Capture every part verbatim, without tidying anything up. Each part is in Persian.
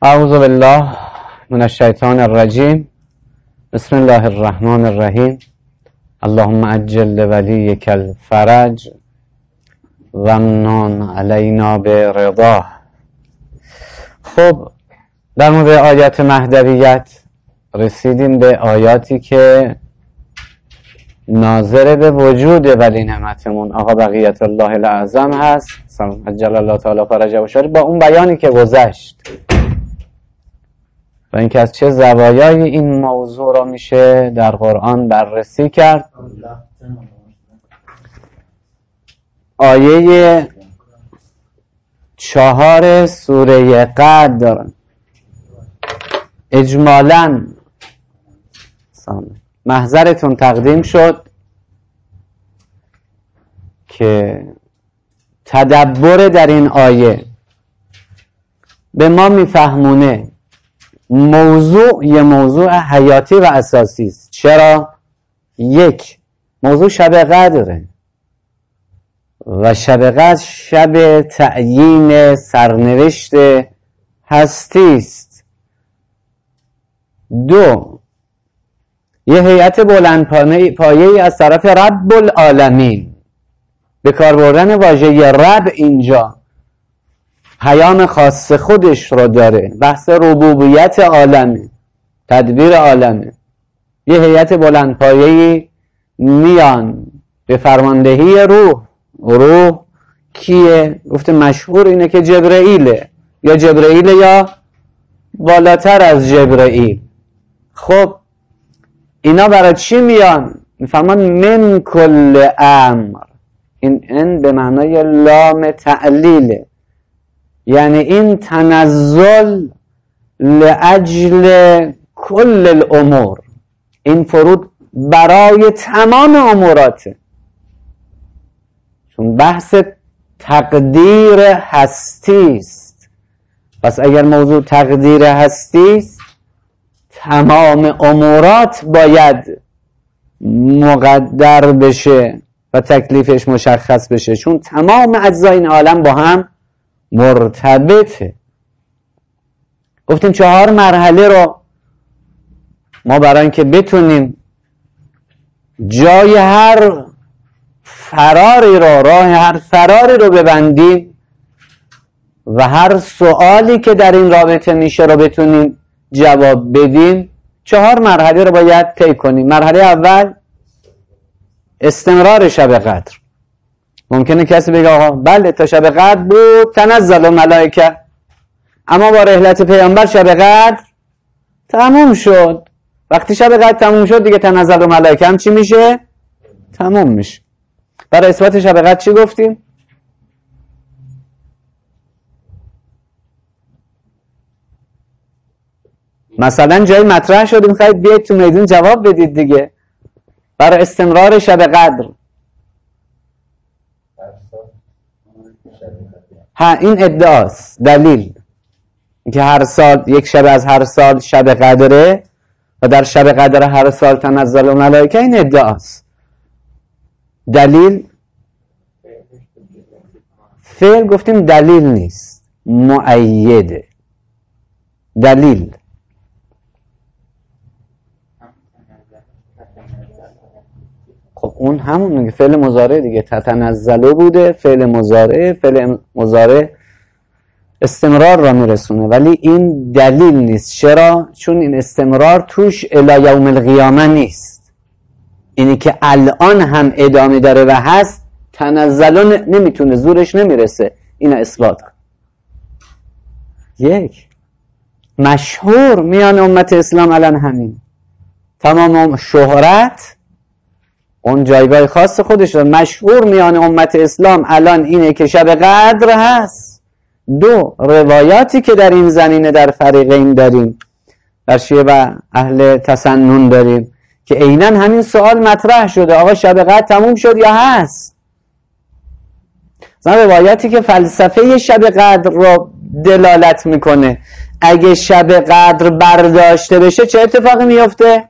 اعوذ بالله من الشیطان الرجیم. بسم الله الرحمن الرحیم. اللهم عجل لولیک الفرج وامنن علینا برضاه. خب در مورد آیات مهدویت رسیدیم به آیاتی که ناظر به وجود ولی نعمتمون آقا بقیت الله الاعظم هست عجل الله تعالی فرجه و شریف، با اون بیانی که گذشت و اینکه از چه زوایای این موضوع را میشه در قرآن بررسی کرد. آیه چهار سوره قدر اجمالاً محضرتون تقدیم شد که تدبر در این آیه به ما میفهمونه موضوع یه موضوع حیاتی و اساسی است. چرا؟ یک، موضوع شب قدره و شب قدر شب تعیین سرنوشت هستی است. دو، یه هیئت بلند پایه‌ای از طرف رب العالمین، به کار بردن واژه رب اینجا پیام خاص خودش رو داره، بحث ربوبیت عالمه، تدبیر عالمه. یه هیئت بلند پایه‌ای میان به فرماندهی روح. روح کیه؟ گفته مشهور اینه که جبرئیله، یا جبرئیل یا بالاتر از جبرئیل. خب اینا برای چی میان؟ میفهمان من کل امر. این ان به معنای لام تعلیله، یعنی این تنزل لاجل کل الامور، این فرود برای تمام اموراته، چون بحث تقدیر هستی است. پس اگر موضوع تقدیر هستی است، تمام امورات باید مقدر بشه و تکلیفش مشخص بشه، چون تمام اجزای این عالم با هم مرتبطه. گفتیم چهار مرحله رو ما برای اینکه بتونیم جای هر فراری رو، راه هر فراری رو ببندیم و هر سوالی که در این رابطه میشه رو بتونیم جواب بدیم، چهار مرحله رو باید طی کنیم. مرحله اول استمرار شب قدر. ممکنه کسی بگه آقا بله تا شب قدر بود تنزل ملائکه، اما با رحلت پیامبر شب قدر تموم شد. وقتی شب قدر تموم شد دیگه تنزل ملائکه هم چی میشه؟ تموم میشه. برای اثبات شب قدر چی گفتیم؟ مثلا جایی مطرح شد میخواید بیاید تو میدون جواب بدید دیگه. برای استمرار شب قدر ها، این ادعاست، دلیل که هر سال یک شب از هر سال شب قدره و در شب قدر هر سال تنزل ملائکه، این ادعاست. دلیل فعل گفتیم دلیل نیست، مؤیده. دلیل خب اون همون میگه فعل مضارع دیگه، تتنزلو بوده، فعل مضارع، فعل مضارع استمرار را میرسونه، ولی این دلیل نیست. چرا؟ چون این استمرار توش الی یوم القیامه نیست. اینی که الان هم ادامه داره و هست، تنزلو نمیتونه، زورش نمیرسه این اثبات. یک، مشهور میان امت اسلام الان همین، تمام شهرت اون جایگاه خاص خودش رو مشهور میان امت اسلام الان اینه که شب قدر هست. دو، روایاتی که در این زمینه در فریقین داریم، در شیعه و اهل تسنن داریم، که عیناً همین سوال مطرح شده، آقا شب قدر تموم شد یا هست؟ مثلا روایاتی که فلسفه شب قدر رو دلالت میکنه، اگه شب قدر برداشته بشه چه اتفاقی میفته؟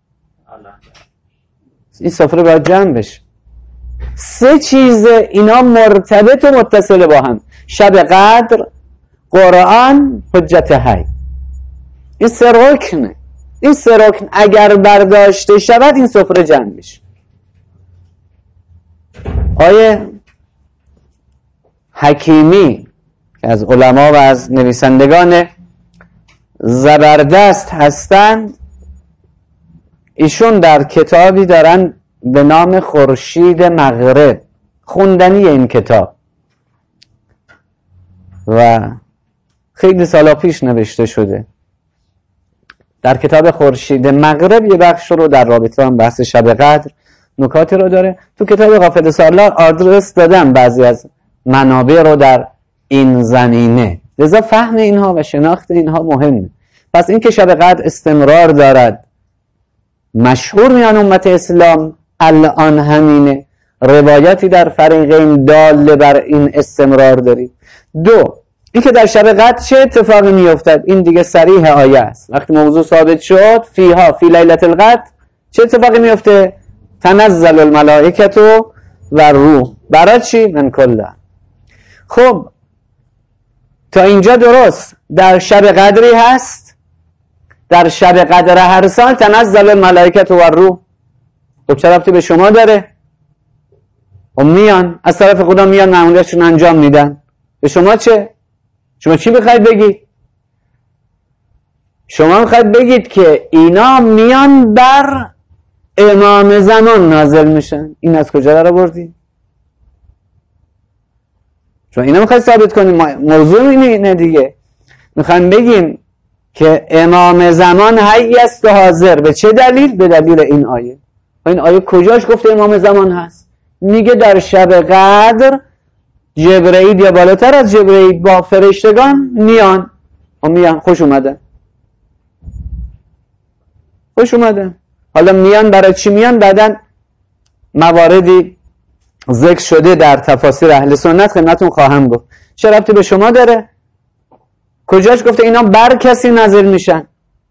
این سفره باید جمع بشه. سه چیز اینا مرتبط و متصل با هم: شب قدر، قرآن، حجت حی. این سه رکنه. این سه رکن اگر برداشته شود این سفره جمع میشه. آیه حکیمی که از علما و از نویسندگان زبردست هستند، ایشون در کتابی دارن به نام خورشید مغرب، خوندنی این کتاب و خیلی سالا پیش نوشته شده. در کتاب خورشید مغرب یه بخش رو در رابطه با بحث شب قدر نکاتی رو داره. تو کتاب غافل سالار آدرس دادم بعضی از منابع رو در این زمینه، لذا فهم اینها و شناخت اینها مهمه. پس این که شب قدر استمرار دارد مشهور میان امت اسلام الان همینه، روایاتی در فریقین دال بر این استمرار دارید. دو، این که در شب قدر چه اتفاقی میافتد این دیگه صریح آیه است. وقتی موضوع ثابت شد فیها فی لیلة القدر چه اتفاقی میفته؟ تنزل الملائکه و روح. برای چی؟ من کلا. خب تا اینجا درست. در شب قدری هست، در شب قدر هر سال تنزل الملائکه و روح. خب چه ربطی به شما داره؟ و میان از طرف خدا میان معمولیتشون انجام میدن، به شما چه؟ شما چی بخواید بگید؟ شما میخواید بگید که اینا میان بر امام زمان نازل میشن. این از کجا در آوردی؟ چون اینا میخواید ثابت کنیم. موضوع اینه دیگه، میخوایم بگیم که امام زمان حی است و حاضر. به چه دلیل؟ به دلیل این آیه. این آیه کجاش گفته امام زمان هست؟ میگه در شب قدر جبرئیل یا بالاتر از جبرئیل با فرشتگان میان و میان. خوش اومدن، خوش اومدن. حالا میان برای چی میان؟ بعدن مواردی ذکر شده در تفاسیر اهل سنت خدمتتون خواهم گفت. چه ربطی به شما داره؟ کجاش گفته اینا بر کسی نازل میشن؟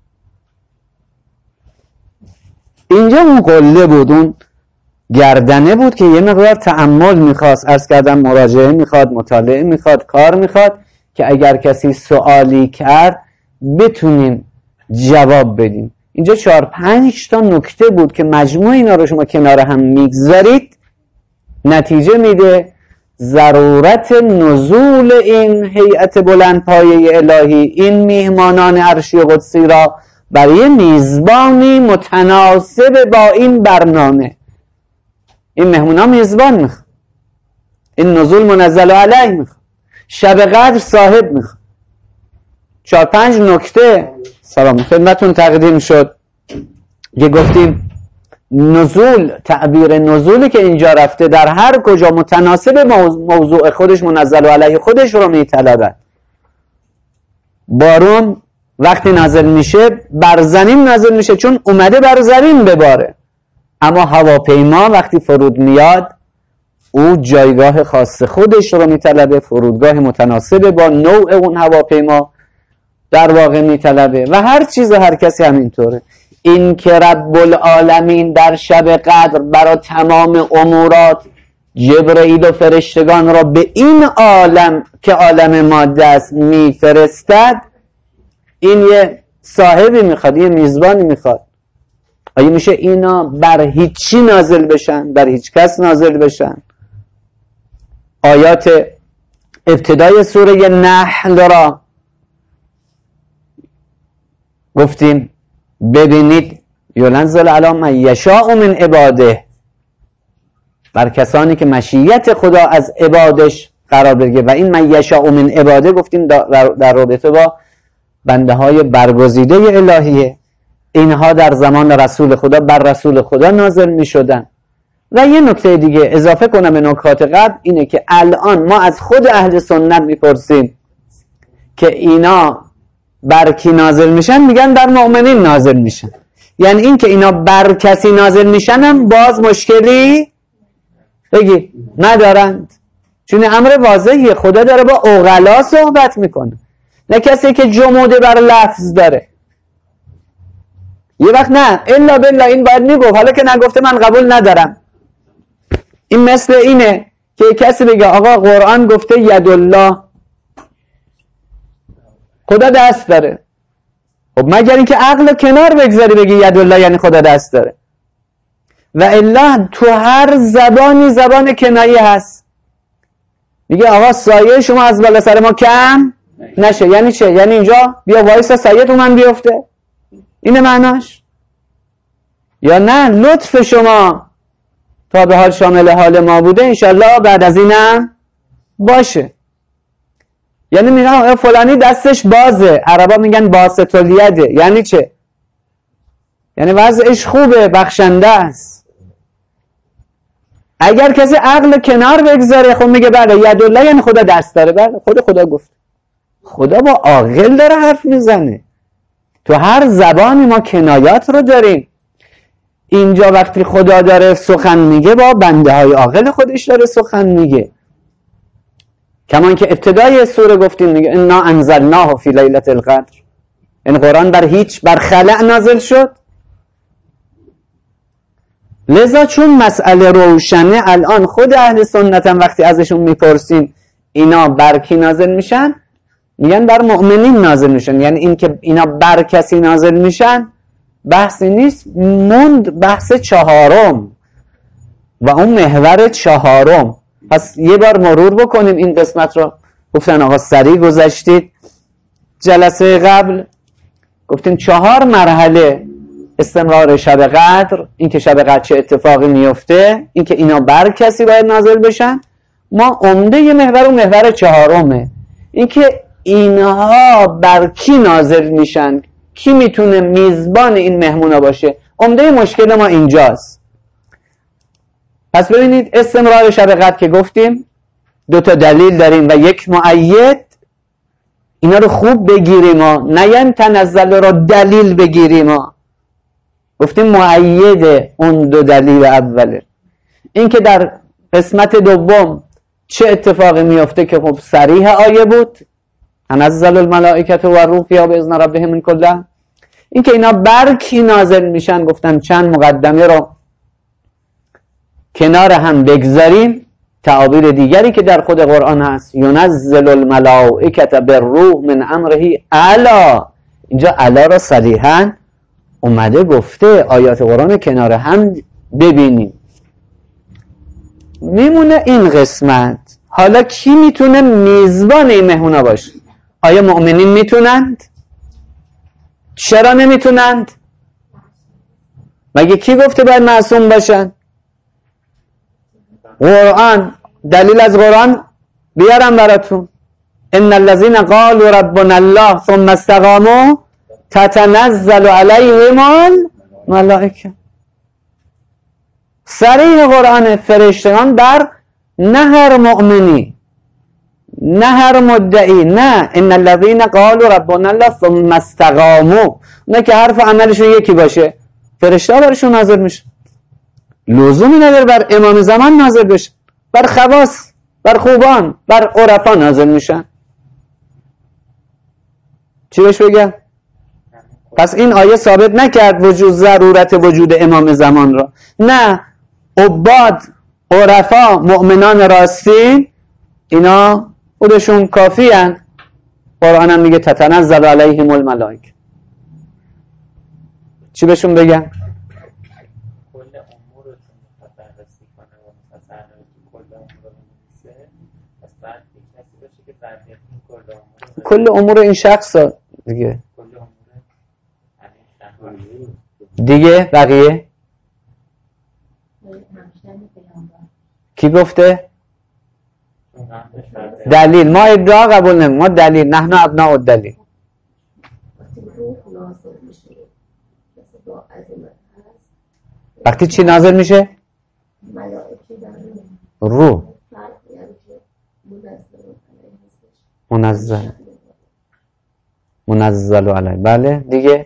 اینجا اون قله بود، اون گردنه بود که یه مقدار تأمل میخواست. عرض کردم مراجعه میخواد، مطالعه میخواد، کار میخواد که اگر کسی سوالی کرد بتونیم جواب بدیم. اینجا چهار پنج تا نکته بود که مجموع اینا رو شما کنار هم میگذارید نتیجه میده ضرورت نزول این هیئت بلندپایه الهی، این میهمانان عرشی قدسی را برای میزبانی متناسب با این برنامه. این مهمونا میزبان میخواد، این نزول منزل علیه میخواد، شب قدر صاحب میخواد. چهار پنج نکته سلام خدمتون تقدیم شد که گفتیم نزول، تعبیر نزولی که اینجا رفته در هر کجا متناسب موضوع خودش منزل علیه خودش رو میطلبد. بارون وقتی نازل میشه بر زمین نازل میشه چون اومده بر زمین بباره، اما هواپیما وقتی فرود میاد او جایگاه خاص خودش رو میطلبه، فرودگاه متناسب با نوع اون هواپیما در واقع میطلبه و هر چیز هر کسی همینطوره. این که رب العالمین در شب قدر برای تمام امورات جبرئیل و فرشتگان را به این عالم که عالم ماده است میفرستد، این یه صاحبی میخواد، یه میزبانی میخواد. آیا میشه اینا بر هیچی نازل بشن؟ بر هیچ کس نازل بشن؟ آیات ابتدای سوره نحل را گفتیم ببینید یلنزل علی من یشاء من عباده، بر کسانی که مشیت خدا از عبادش قرار بگیره. و این من یشاء من عباده گفتیم در رابطه با بنده های برگزیده الهیه. اینها در زمان رسول خدا بر رسول خدا نازل می شدن. و یه نکته دیگه اضافه کنم به نکات قبل اینه که الان ما از خود اهل سنت میپرسیم که اینا بر کی نازل میشن؟ میگن بر مؤمنین نازل میشن. یعنی این که اینا بر کسی نازل میشن هم باز مشکلی بگی ندارند، چون امر واضحیه. خدا داره با عقلا صحبت میکنه، نه کسی که جموده بر لفظ داره. یه وقت نه الا بالله این باید میگفت، حالا که نگفته من قبول ندارم. این مثل اینه که کسی بگه آقا قرآن گفته ید الله، خدا دست داره. خب مگر اینکه عقل کنار بگذاری بگی یدالله یعنی خدا دست داره، و الا تو هر زبانی زبان کنایی هست. میگه آقا سایه شما از بالا سر ما کم نشه. یعنی چه؟ یعنی اینجا بیا وایسا سایه تو من بیفته، اینه معناش؟ یا نه لطف شما تا به حال شامل حال ما بوده، انشالله بعد از اینم باشه. یعنی میگن فلانی دستش بازه، عربا میگن باسط الیده. یعنی چه؟ یعنی وضعش خوبه، بخشنده است. اگر کسی عقل کنار بگذاره خب میگه بله یدالله یعنی خدا دست داره. بله خود خدا گفت. خدا با عاقل داره حرف میزنه. تو هر زبانی ما کنایات رو داریم. اینجا وقتی خدا داره سخن میگه با بنده های عاقل خودش داره سخن میگه. کمان که ابتدای سوره گفتیم میگه انا انزلناه فی لیلة القدر. این قرآن بر هیچ بر خلأ نازل شد. لذا چون مسئله روشنه الان خود اهل سنت هم وقتی ازشون میپرسیم اینا بر کی نازل میشن، میگن بر مؤمنین نازل میشن. یعنی این که اینا بر کسی نازل میشن بحثی نیست، موند بحث چهارم و اون محور چهارم. پس یه بار مرور بکنیم این قسمت رو. گفتن آقا سریع گذشتید. جلسه قبل گفتیم چهار مرحله استمرار شب قدر، این که شب قدر چه اتفاقی میفته، این که اینا بر کسی باید نازل بشن. ما عمده یه محور و محور چهارمه، این که اینها بر کی نازل میشن، کی میتونه میزبان این مهمونا باشه. عمده مشکل ما اینجاست. پس ببینید استمرار شب قدر که گفتیم دو تا دلیل داریم و یک مؤید. اینا رو خوب بگیریم ها، نه یعنی تنزل رو دلیل بگیریم ها. گفتیم مؤید اون دو دلیل اوله. این که در قسمت دوم چه اتفاقی میفته که خب صریح آیه بود، تنزل الملائکه و الروح فیها باذن ربهم من کله. این که اینا بر کی نازل میشن، گفتم چند مقدمه رو کنار هم بگذاریم. تعابیر دیگری که در خود قرآن هست، ینزل الملائکه بالروح من امره الا. اینجا الا را صریحا اومده گفته. آیات قرآن کنار هم ببینیم. میمونه این قسمت. حالا کی میتونه میزبان این مهمونا باشه؟ آیا مؤمنین میتونند؟ چرا نمیتونند؟ مگه کی گفته باید معصوم باشن؟ قرآن. دلیل از قرآن بیارم براتون. ان الذين قالوا ربنا الله ثم استقاموا تتنزل عليهم الملائکه. صریح قرآن. فرشتگان بر نه هر مؤمنی، نه هر مدعی. نه ان الذين قالوا ربنا الله ثم استقاموا، نه که حرف عملشون یکی باشه فرشته ها برشون نازل میشه. لزومی نداره بر امام زمان نازل بشه، بر خواص، بر خوبان، بر عرفا نازل میشن. چی بهش بگم؟ پس این آیه ثابت نکرد وجود ضرورت وجود امام زمان را. نه، عباد، عرفا، مؤمنان راستین اینا خودشون کافی هن. قرآن هم میگه تتنزل علیهم الملائکه. چی بهشون بگم؟ کل امور این شخص دیگه دیگه بقیه کی گفته؟ دلیل. ما ادعا قبول نمیم، ما دلیل. نحن ابناء الدلیل. وقتی چی نازل میشه؟ روح منزل منزل علیه. بله دیگه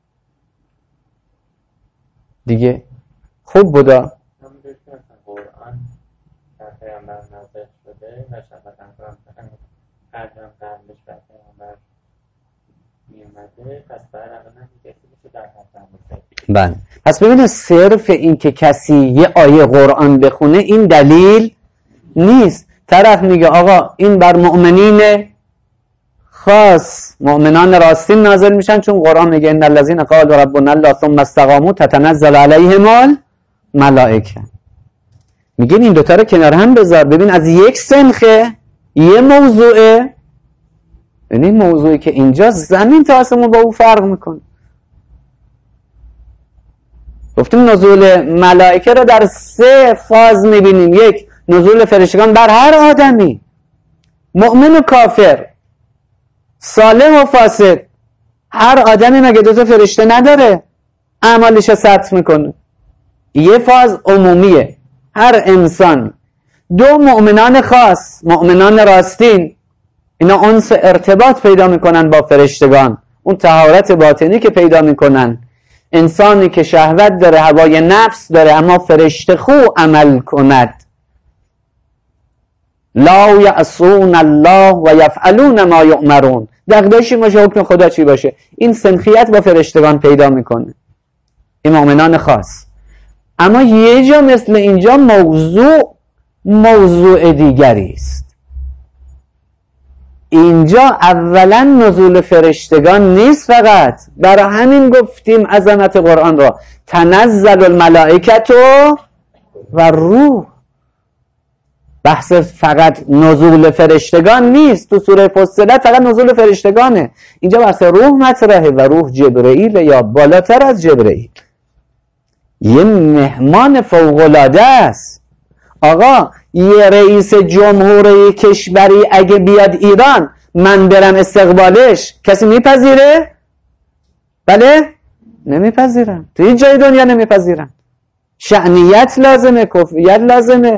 دیگه خوب بودا. قرآن در پیامبر نازل شده و شفاعت هم قدرم قبلش بر پیامبر میومده. پس باید الان کسی میشه در حد. بله. پس ببینید صرف این که کسی یه آیه قرآن بخونه این دلیل نیست. طرف میگه آقا این بر مؤمنینه، خاص مؤمنان راستین نازل میشن، چون قرآن میگه ان الذين قالوا ربنا الله ثم استقاموا تتنزل عليهم الملائکه. میگه این دوتا رو کنار هم بذار ببین از یک سنخه یه موضوعه، یعنی موضوعی که اینجا زمین تا آسمون با او فرق میکنه. گفتیم نزول ملائکه رو در سه فاز میبینیم. یک، نزول فرشتگان بر هر آدمی، مؤمن و کافر، صالح و فاسد. هر آدمی مگه دوتا فرشته نداره اعمالش رو ثبت میکنه؟ یه فاز عمومیه، هر انسان. دو، مؤمنان خاص، مؤمنان راستین، اینا انس ارتباط پیدا میکنن با فرشتگان، اون طهارت باطنی که پیدا میکنن. انسانی که شهوت داره، هوای نفس داره، اما فرشته خو عمل کند. لا یعصون الله و یفعلون ما یؤمرون. دغدغه‌ای باشه حکم خدا چی باشه، این سنخیت با فرشتگان پیدا میکنه، این مؤمنان خاص. اما یه جا مثل اینجا موضوع موضوع دیگری است. اینجا اولا نزول فرشتگان نیست فقط، برای همین گفتیم عظمت قرآن را تنزل الملائکه و روح. بحث فقط نزول فرشتگان نیست، تو سوره فصلت فقط نزول فرشتگانه. اینجا بحث روح مطرحه و روح جبرئیل یا بالاتر از جبرئیل، یه مهمان فوق‌العاده است. آقا یه رئیس جمهوری کشوری اگه بیاد ایران من برم استقبالش، کسی میپذیره؟ بله؟ نمیپذیرم. تو هیچ جای دنیا نمیپذیرم. شأنیت لازمه، کفریت لازمه.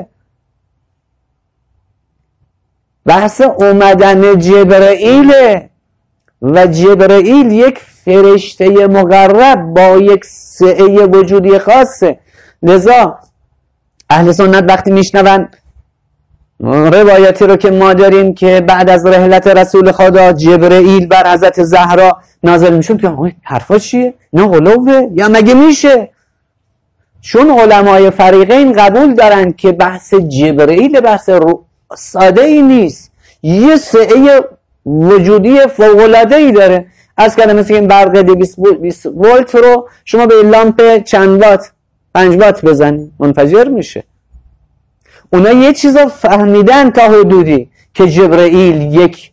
بحث اومدن جبرئیله و جبرئیل یک فرشته مقرب با یک سعه وجودی خاصه. لذا اهل سنت وقتی میشنون روایتی رو که ما داریم که بعد از رحلت رسول خدا جبرئیل بر حضرت زهرا نازل میشون، که حرفا چیه؟ نه غلوه یا مگه میشه؟ چون علمای فریقین قبول دارن که بحث جبرئیل بحث رو ساده ای نیست، یه سعه وجودی فوق‌العاده ای داره. از کردم مثل این برق بیست ولت رو شما به لامپ چند وات، پنج وات بزنید منفجر میشه. اونا یه چیز رو فهمیدن تا حدودی که جبرئیل یک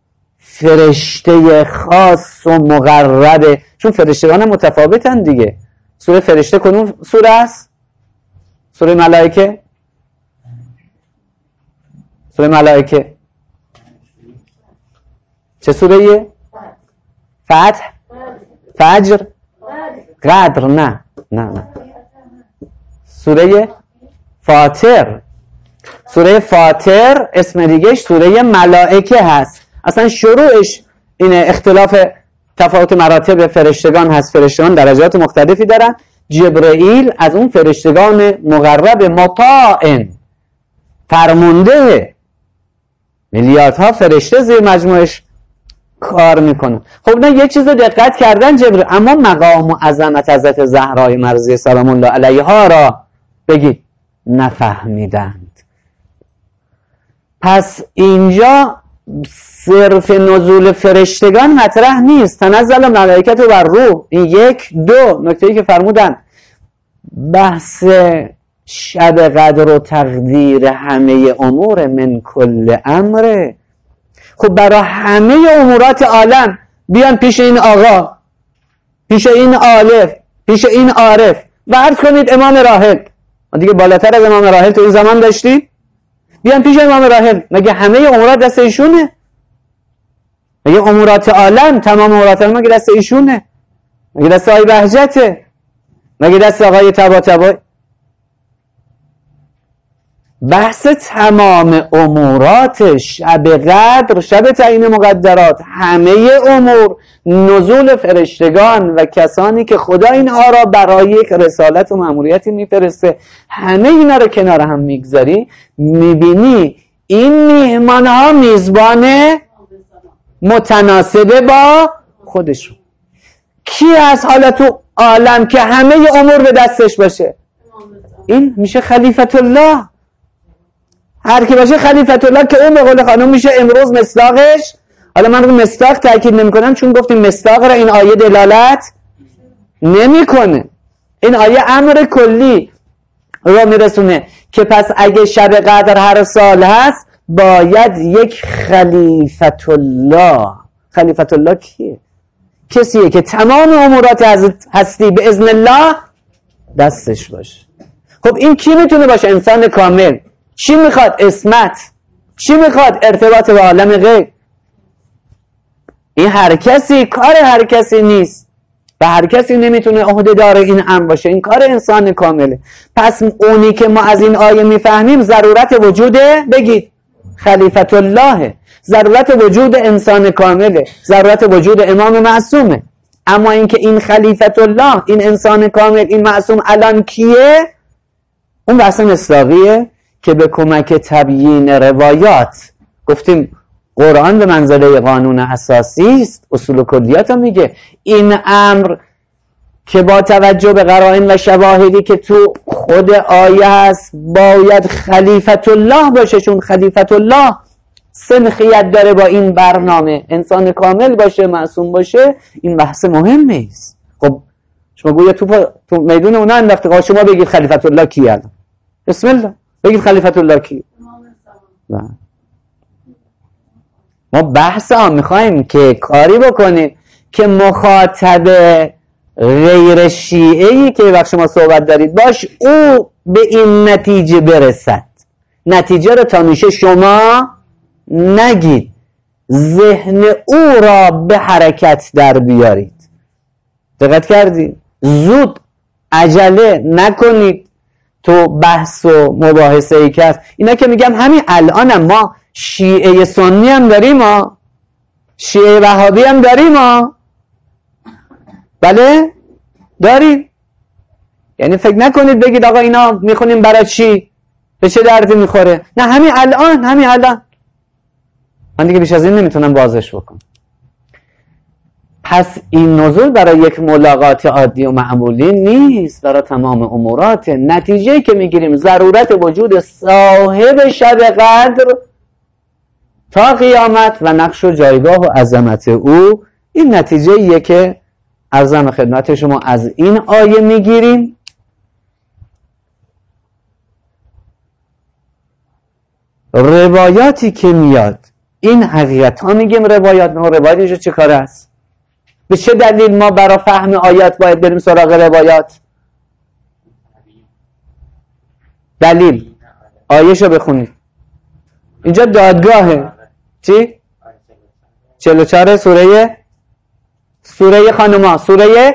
فرشته خاص و مقربه، چون فرشتگان متفاوتن دیگه. سوره فرشته کدوم سوره است؟ سوره ملائکه؟ سوره ملائکه چه سوره یه؟ فتح؟ فجر؟ قدر؟ نه نه نه سوره فاطر. سوره فاطر اسم دیگهش سوره ملائکه هست. اصلا شروعش اینه، اختلاف تفاوت مراتب فرشتگان هست، فرشتگان درجات مختلفی دارن. جبرئیل از اون فرشتگان مقرب مطاع، فرمانده، میلیاردها فرشته زیر مجموعش کار میکنه. خب نه یه چیز رو دقت کردن جبرئیل، اما مقام و عظمت حضرت زهرای مرضیه سلام الله علیها را بگید نفهمیدند. پس اینجا صرف نزول فرشتگان مطرح نیست. تنزل ملائکه و روح، این یک. دو، نکته‌ای که فرمودن بحث شب قدر و تقدیر همه امور من کل امره. خب برای همه امورات عالم بیان پیش این آقا، پیش این عالف، پیش این عارف و عرض کنید امام راحل. ما دیگه بالاتر از امام راحل تو این زمان داشتیم؟ بیان پیش امام راحل، مگه همه امورات دست ایشونه؟ مگه امورات عالم، تمام امورات عالم مگه دست ایشونه؟ مگه دست آقای بهجته؟ مگه دست آقای طباطبایی؟ بحث تمام امورات شب قدر، شب تعیین مقدرات، همه امور، نزول فرشتگان و کسانی که خدا اینها را برای یک رسالت و مأموریتی میفرسته، همه اینا رو کنار هم میگذاری، میبینی این میهمان ها میزبان متناسبه با خودشون. کی از حالا تو عالم که همه امور به دستش باشه؟ این میشه خلیفت الله. هر کی باشه خلیفت الله، که اون به قول خانم میشه امروز مصداقش حالا من رو مصداق تاکید نمی‌کنم چون گفتیم مصداق را این آیه دلالت نمی‌کنه. این آیه امر کلی را میرسونه که پس اگه شب قدر هر سال هست باید یک خلیفت الله. خلیفت الله کیه؟ کسیه که تمام امورات هستی به اذن الله دستش باشه. خب این کی میتونه باشه؟ انسان کامل. چی میخواد؟ اسمت. چی میخواد؟ ارتباط به عالم غیب. این هر کسی، کار هر کسی نیست و هر کسی نمیتونه عهده‌دار این امر باشه. این کار انسان کامله. پس اونی که ما از این آیه میفهمیم ضرورت وجوده، بگید خلیفت الله، ضرورت وجود انسان کامله، ضرورت وجود امام معصومه. اما اینکه این خلیفت الله، این انسان کامل، این معصوم الان کیه؟ اون بحث مصداقیه که به کمک تبیین روایات، گفتیم قرآن به منزله قانون اساسی است، اصول و کلیات هم میگه این امر که با توجه به قرائن و شواهدی که تو خود آیه هست باید خلیفت الله باشه، چون خلیفت الله سنخیت داره با این برنامه، انسان کامل باشه، معصوم باشه. این بحث مهمه است. خب شما گویا تو تو میدون اونا انداخته، شما بگید خلیفت الله کیه الان؟ بسم الله بگید خلیفت الله کیه؟ نه ما بحث هم میخوایم که کاری بکنیم که مخاطب غیر شیعه‌ای که وقت شما صحبت دارید باش او به این نتیجه برسد. نتیجه رو تا میشه شما نگید، ذهن او را به حرکت در بیارید. دقت کردید؟ زود عجله نکنید تو بحث و مباحثه ای که هست. اینا که میگم همین الان هم ما شیعه سنی هم داریم ها، شیعه وهابی هم داریم ها، بله داریم. یعنی فکر نکنید بگید آقا اینا میخونیم برای چی، به چه دردی میخوره. نه همین الان، همین الان. من دیگه بیش از این نمیتونم بازش بکنم. پس این نزول برای یک ملاقات عادی و معمولی نیست، برای تمام امورات. نتیجه که میگیریم ضرورت وجود صاحب شب قدر تا قیامت و نقش و جایگاه و عظمت او. این نتیجه ایه که عرضم خدمت شما از این آیه میگیریم. روایاتی که میاد، این حقیقت ها میگیم روایات. نه روایات اینجا چه کاره است؟ به چه دلیل ما برای فهم آیات باید بریم سراغ روایات؟ دلیل آیه‌شو بخونید. اینجا دادگاهه. چی؟ چهل و چهار سوره سوره خانوما، سوره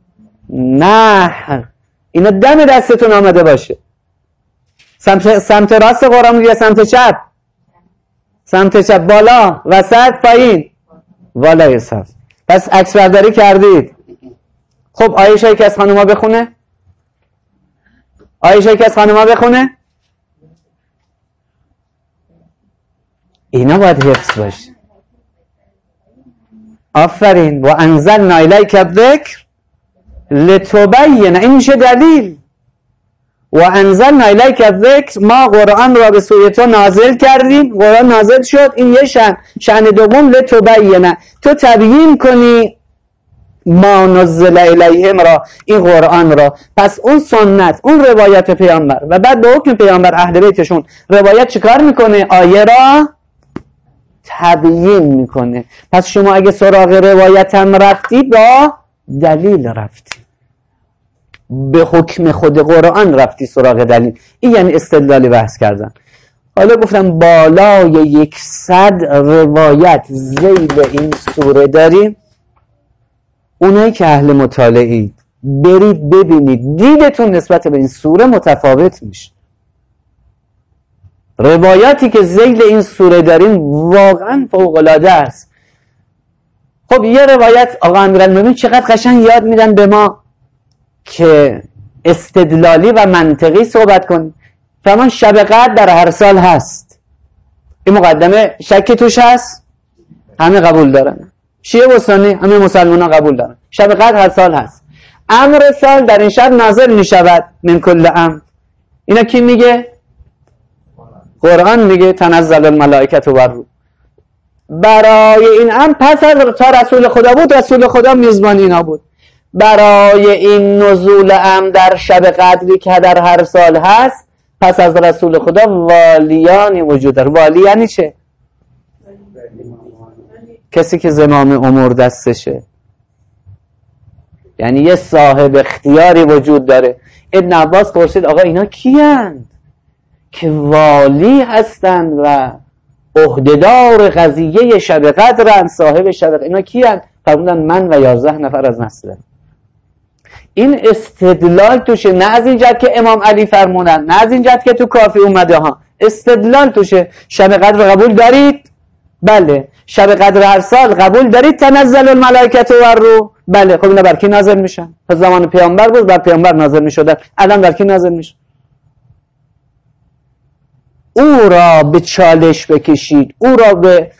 نحل. اینا دم دستتون آمده باشه. سمت, سمت راست قرآن یا سمت چپ؟ سمت چپ. بالا، وسط، پایین؟ بالای صف. پس عکس برداری کردید. خب آیه که از خانوما بخونه. آیه که از خانوما بخونه. اینا باید حفظ باشه. آفرین. و انزلنا الیک الذکر لتبین. این میشه دلیل. و انزلنا الیک الذکر، ما قرآن را به سوی تو نازل کردیم. قرآن نازل شد. این یه شأن. شأن دوم لتبین، تو تبیین کنی ما نزل الیهم را، این قرآن را. پس اون سنت، اون روایت پیامبر و بعد به حکم پیامبر اهل بیتشون روایت چیکار میکنه؟ آیه را تبیین میکنه. پس شما اگه سراغ روایت هم رفتی با دلیل رفتی، به حکم خود قرآن رفتی سراغ دلیل. این یعنی استدلالی بحث کردن. حالا گفتم بالای یکصد روایت ذیل این سوره داریم. اونایی که اهل مطالعید برید ببینید، دیدتون نسبت به این سوره متفاوت میشه. روایاتی که ذیل این سوره داریم واقعا فوق‌العاده است. خب یه روایت آقا امیرالمومنین چقدر قشنگ یاد میدن به ما که استدلالی و منطقی صحبت کن. فرمان شب قدر در هر سال هست. این مقدمه شکی توش هست؟ همه قبول دارن. شیعه و سنی همه مسلمان ها قبول دارن. شب قدر هر سال هست. امر سال در این شب نازل می شود من کل امر. اینا کی میگه؟ قرآن میگه تنزل الملائکه و الروح. برای این هم پس از تا رسول خدا بود، رسول خدا میزبان اینا بود. برای این نزول هم در شب قدری که در هر سال هست، پس از رسول خدا والیانی وجود داره. والی یعنی چه؟ کسی که زمام امور دستشه، یعنی یه صاحب اختیاری وجود داره. ابن عباس پرسید آقا اینا کیند که والی هستند و عهدهدار قضیه شب قدرن، صاحب شب قدر، اینا کیند؟ فرمودن من و یازده نفر از نسلم. این استدلال توشه، نه از این جهت که امام علی فرمودن، نه از این جهت که تو کافی اومده ها، استدلال توشه. شب قدر قبول دارید؟ بله. شب قدر هر سال قبول دارید؟ تنزل الملائکه و الروح؟ بله. خب اینا بر کی نازل میشن؟ تا زمان پیامبر بود بر پیامبر نازل میشدن، الان بر کی نازل میشن؟ او را به چالش بکشید، او را به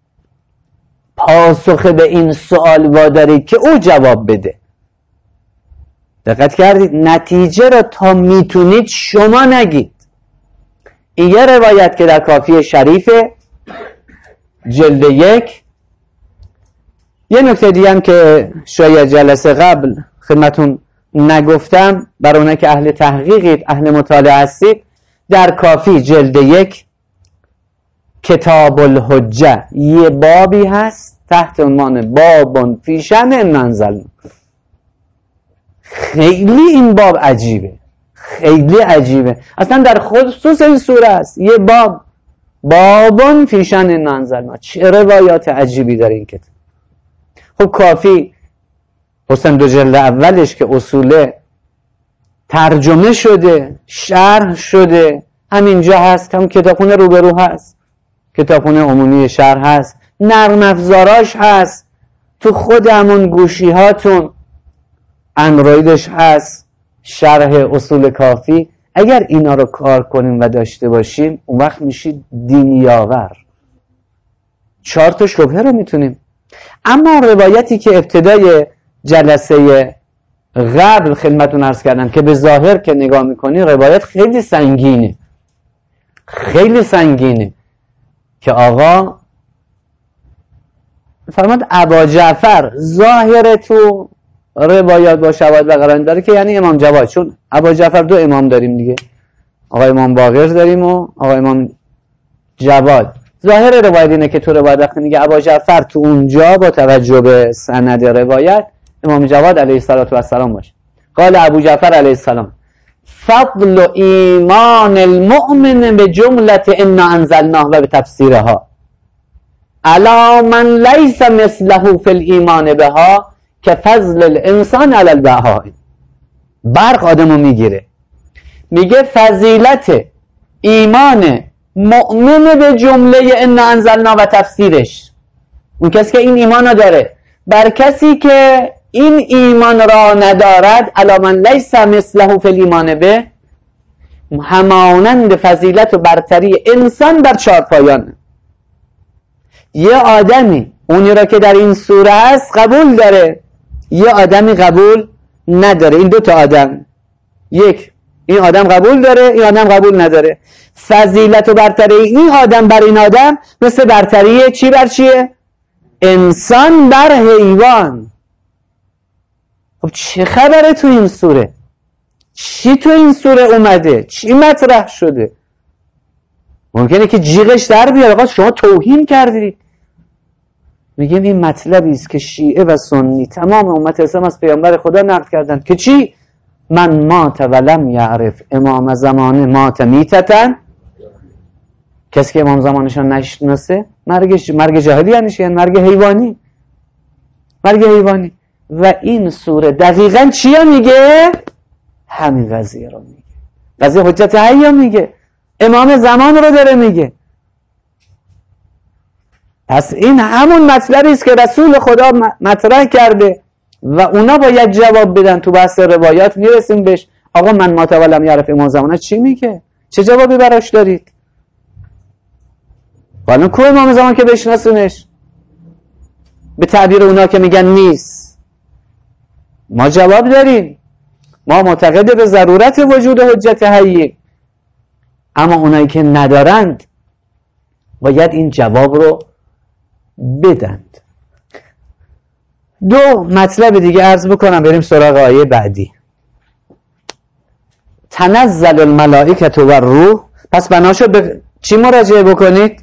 پاسخ به این سوال وادارید که او جواب بده. دقت کردید؟ نتیجه را تا میتونید شما نگید. این یه روایت که در کافی شریفه جلد یک. یه نکته دیگه هم که شاید جلسه قبل خدمتون نگفتم، برای اونایی که اهل تحقیقید، اهل مطالعه هستید، در کافی جلد یک کتاب الحجه یه بابی هست تحت عنوان بابون فی شأن منزل. خیلی این باب عجیبه، خیلی عجیبه. اصلا در خصوص این سوره است یه باب، بابون فی شأن منزل. چه روایات عجیبی داره این کتاب. خب کافی حسن دو جلد اولش که اصوله ترجمه شده، شرح شده، همینجا هست، هم کتابخونه روبرو هست، کتابخونه عمومی شهر هست، نرم افزاراش هست، تو خود همون گوشی هاتون اندرویدش هست، شرح اصول کافی. اگر اینا رو کار کنیم و داشته باشیم اون وقت میشید دینیاور. چهار تا شبهه رو میتونیم. اما روایتی که ابتدای جلسه قبل خدمتتون عرض کردم که به ظاهر که نگاه میکنی روایت خیلی سنگینه، خیلی سنگینه، که آقا فرمود ابا جعفر ظاهر تو روایات با شواهد و قرائن داره که یعنی امام جواد، چون ابا جعفر دو امام داریم دیگه، آقا امام باقر داریم و آقا امام جواد. ظاهر روایت اینه که تو روایت وقتی میگه ابا جعفر، تو اونجا با توجه به سند روایت امام جواد علیه السلام باشه. قال ابو جعفر علیه السلام فضل ایمان المؤمن به جملت انا انزلناه و به تفسیرها علی من لیس مثله فی الایمان بها که فضل الانسان علی البهائم. برق آدمو میگیره، میگه فضیلت ایمان مؤمن به جمله انا انزلنا و تفسیرش، اون کسی که این ایمان داره، بر کسی که این ایمان را ندارد، علی من لیس مثله فی الایمان به، همانند فضیلت و برتری انسان بر چهار پایان. یه آدمی اونی را که در این سوره هست قبول داره، یه آدمی قبول نداره. این دو تا آدم، یک این آدم قبول داره، این آدم قبول نداره. فضیلت و برتری این آدم بر این آدم مثل برتری چی بر چیه؟ انسان بر حیوان. خب چه خبره تو این سوره؟ چی تو این سوره اومده؟ چی مطرح شده؟ ممکنه که جیغش در بیاد آقا شما توهین کردید. میگیم این مطلبی است که شیعه و سنی تمام امت اسلام از پیامبر خدا نقل کردن که چی؟ من مات ولم یعرف امام زمانه مات میتتن. کسی که امام زمانشان نشناسه مرگش مرگ جاهلی یعنی یعنی مرگ حیوانی، مرگ حیوانی. و این سوره دقیقاً چی میگه؟ همین قضیه رو میگه، قضیه حجت حی میگه، امام زمان رو داره میگه. پس این همون مطلبی است که رسول خدا مطرح کرده و اونا باید جواب بدن. تو بحث روایات میرسیم بهش. آقا من مات ولم یعرف امام زمانه چی میگه؟ چه جوابی براش دارید؟ والا کو امام زمان که بشناسونش؟ به تعبیر اونا که میگن نیست، ما جواب داریم. ما معتقد به ضرورت وجود حجت حی، اما اونایی که ندارند باید این جواب رو بدند. دو مطلب دیگه عرض بکنم بریم سراغ آیه بعدی. تنزل الملائکه و الروح. پس بناشو به چی مراجعه بکنید؟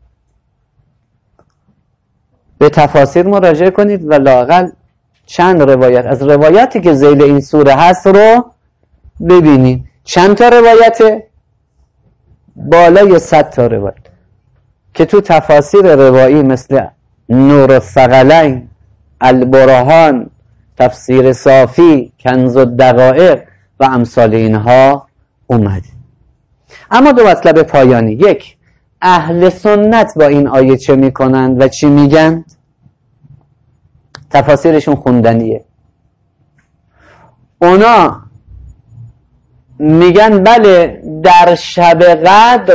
به تفاسیر مراجعه کنید و لااقل چند روایت از روایاتی که ذیل این سوره هست رو ببینید. چند تا روایت؟ بالای صد تا روایت که تو تفاسیر روایی مثل نور الثقلین، البرهان، تفسیر صافی، کنز الدقایق و امثال اینها اومد. اما دو مطلب پایانی. یک، اهل سنت با این آیه چه میکنند و چی میگن؟ تفاسیرشون خوندنیه. اونا میگن بله در شب قدر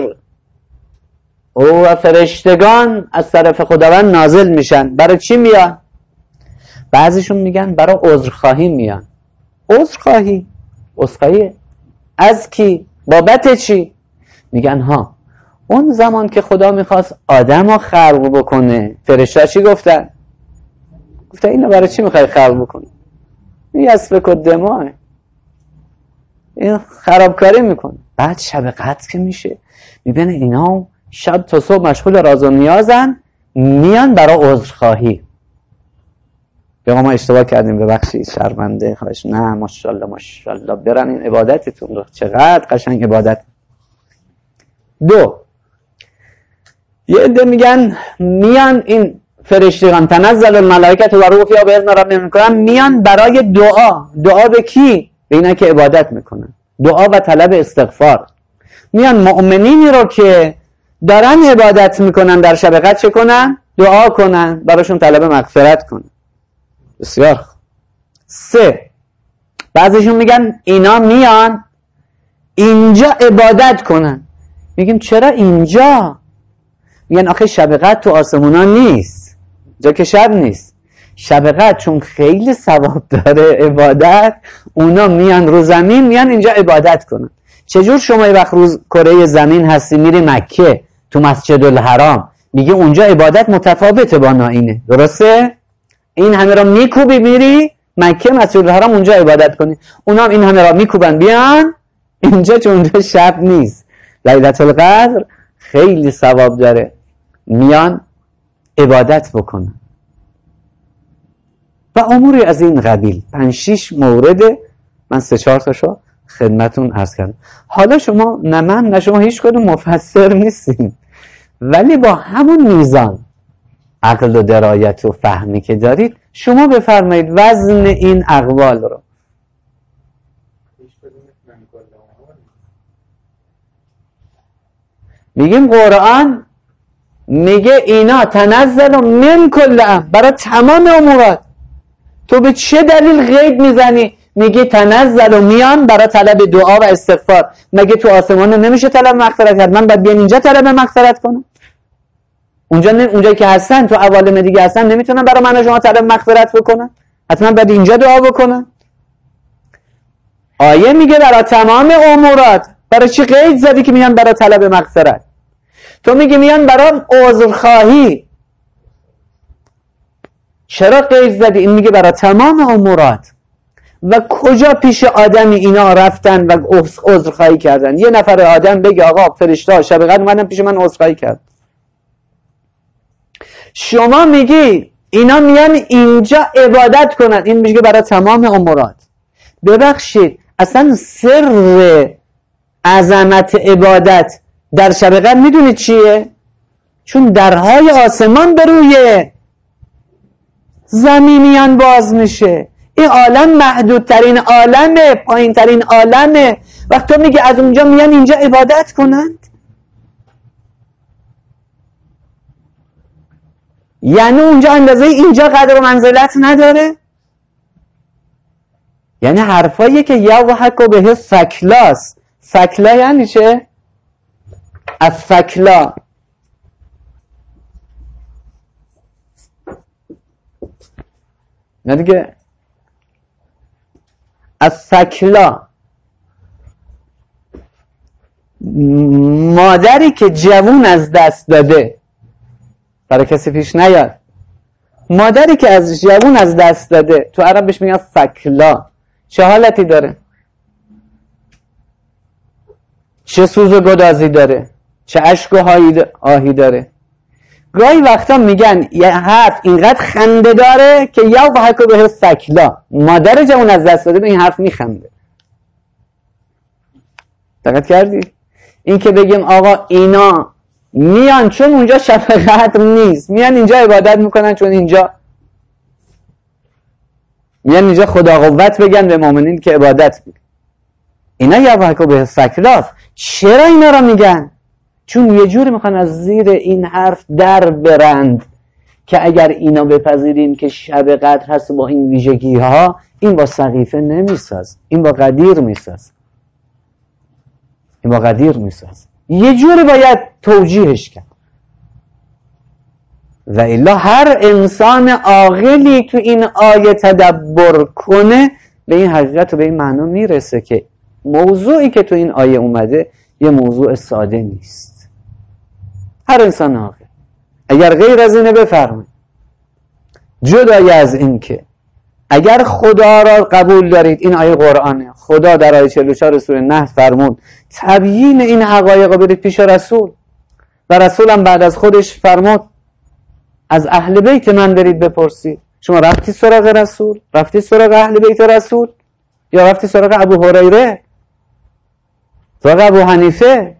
او فرشتگان از طرف خداوند نازل میشن. برای چی میان؟ بعضیشون میگن برای عذرخواهی میان. عذرخواهی؟ عذرخواهی از کی؟ بابت چی؟ میگن ها اون زمان که خدا میخواست آدم رو خلق بکنه فرشته چی گفتن؟ گفتن اینو برای چی میخوای خلق بکنی؟ یسفک الدماء، این خرابکاری میکنه. بعد شب قدر که میشه میبینه اینا شب تا صبح مشغول راز و نیازن، میان برای عذرخواهی. بگم ما اشتباه کردیم ببخشید شرمنده خواهش. نه ماشاءالله ماشاءالله برن این عبادتتون رو، چقدر قشنگ عبادت. دو، یه عده میگن میان این فرشتگان تنزل الملائکه و الروح فیها باذن ربهم میکنن، میان برای دعا. دعا به کی؟ به اینا که عبادت میکنن. دعا و طلب استغفار. میان مؤمنینی رو که دارن عبادت میکنن در شب قدر چه کنن؟ دعا کنن، براشون طلب مغفرت کنن. بسیار خوب. سه، بعضیشون میگن اینا میان اینجا عبادت کنن. میگیم چرا اینجا؟ میگن آخه شب قدر تو آسمونا نیست، جا که شب نیست. شب قدر چون خیلی ثواب داره عبادت، اونا میان رو زمین، میان اینجا عبادت کنن. چجور شما یه وقت روز کره زمین هستی میری مکه تو مسجد الحرام، میگه اونجا عبادت متفاوته با ناینه، درسته؟ این همه را میکوبی میری مکه مسجد الحرام اونجا عبادت کنی. اونا هم این همه را میکوبن بیان اینجا چون اونجا شب نیست. لیلة القدر خیلی ثواب داره، میان عبادت بکنن و اموری از این قبیل. پنج شیش مورد من سه چهار تاشو خدمتون عرض کردم. حالا شما نه من نه شما هیچ کدوم مفسر نیستیم، ولی با همون میزان عقل و درایت و فهمی که دارید شما بفرمایید وزن این اقوال رو. میگیم قرآن میگه اینا تنزل من کل امر، برای تمام امورات. تو به چه دلیل غیب میزنی؟ میگه تنزل و میان برای طلب دعا و استغفار. مگه تو آسمان نمیشه طلب مغفرت کرد؟ من باید بیان اینجا طلب مغفرت کنم؟ اونجا نه، اونجایی که هستن تو عوالم دیگه هستن نمیتونن برای من و شما طلب مغفرت بکنن؟ حتما باید اینجا دعا بکنن. آیه میگه برای تمام امورات. برای چی قید زدی که میان برای طلب مغفرت؟ تو میگی میان برای عذرخواهی. چرا قید زدی؟ این میگه برای تمام امورات. و کجا پیش آدمی اینا رفتن و عذرخواهی کردن؟ یه نفر آدم بگه آقا فرشته شب قدر اومدن پیش من عذرخواهی کرد. شما میگی اینا میان اینجا عبادت کنن، این میگه برای تمام امورات. ببخشید اصلا سر عظمت عبادت در شب قدر میدونید چیه؟ چون درهای آسمان به روی زمینیان باز میشه. این عالم محدودترین عالمه، پایین ترین عالمه. وقت تو میگه از اونجا میان اینجا عبادت کنند، یعنی اونجا اندازه اینجا قدر و منزلت نداره؟ یعنی حرفاییه که یوحک و به فکلاست. فکلا یعنی چه؟ افکلا نه دیگه، افکلا مادری که جوون از دست داده برای کسی پیش نیاد. مادری که از جوون از دست داده، تو عرب بهش میگن فکلا، چه حالتی داره؟ چه سوز و گدازی داره؟ چه اشک و آهی داره؟ گاهی وقتا میگن یه حرف اینقدر خنده داره که یا بحکو به فکلا، مادر جوون از دست داده به این حرف میخنده. دقت کردی؟ این که بگیم آقا اینا میان چون اونجا شب قدر نیست، میان اینجا عبادت میکنن چون اینجا میان اینجا خدا قوت بگن به مؤمنین که عبادت بگن. اینا یا بحکو به فکلا. چرا اینا را میگن؟ چون یه جوری میخوان از زیر این حرف در برند که اگر اینا بپذیرین که شب قدر هست با این ویژگی ها، این با سقیفه نمیساز، این با قدیر میساز، این با قدیر میساز. یه جوری باید توجیهش کرد. و الا هر انسان عاقلی تو این آیه تدبر کنه به این حقیقت و به این معنا میرسه که موضوعی که تو این آیه اومده یه موضوع ساده نیست. هر انسان عاقل اگر غیر از اینه بفرمایید، جدای از این که اگر خدا را قبول دارید، این آیه قرآنه، خدا در آیه چهل و چهار سوره نحل فرمود تبیین این حقایق رو برید پیش رسول و رسول هم بعد از خودش فرمود از اهل بیت من برید بپرسید. شما رفتی سراغ رسول؟ رفتی سراغ اهل بیت رسول؟ یا رفتی سراغ ابو هریره؟ سراغ ابو حنیفه؟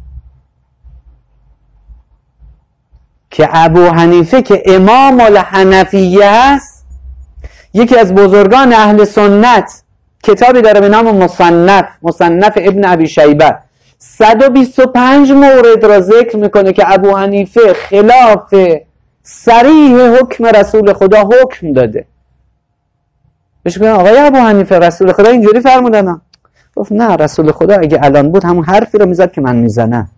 که ابو حنیفه که امام الحنفیه هست، یکی از بزرگان اهل سنت، کتابی داره به نام مصنف مصنف ابن ابی شیبه، صد و بیست و پنج مورد را ذکر میکنه که ابو حنیفه خلاف صریح حکم رسول خدا حکم داده. بهش میگن آقای ابو حنیفه رسول خدا اینجوری فرمودن؟ گفت نه، رسول خدا اگه الان بود همون حرفی رو میزد که من میزنم.